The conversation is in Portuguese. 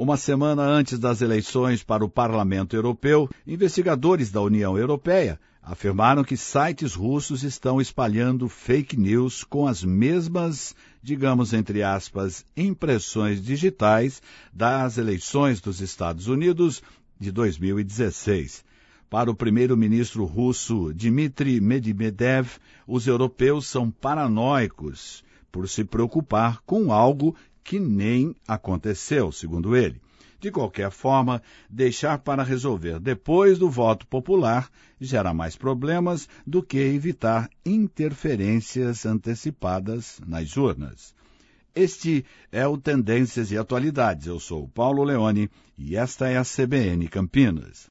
Uma semana antes das eleições para o Parlamento Europeu, investigadores da União Europeia afirmaram que sites russos estão espalhando fake news com as mesmas, digamos entre aspas, impressões digitais das eleições dos Estados Unidos de 2016. Para o primeiro-ministro russo Dmitry Medvedev, os europeus são paranoicos por se preocupar com algo que nem aconteceu, segundo ele. De qualquer forma, deixar para resolver depois do voto popular gera mais problemas do que evitar interferências antecipadas nas urnas. Este é o Tendências e Atualidades. Eu sou o Paulo Leone e esta é a CBN Campinas.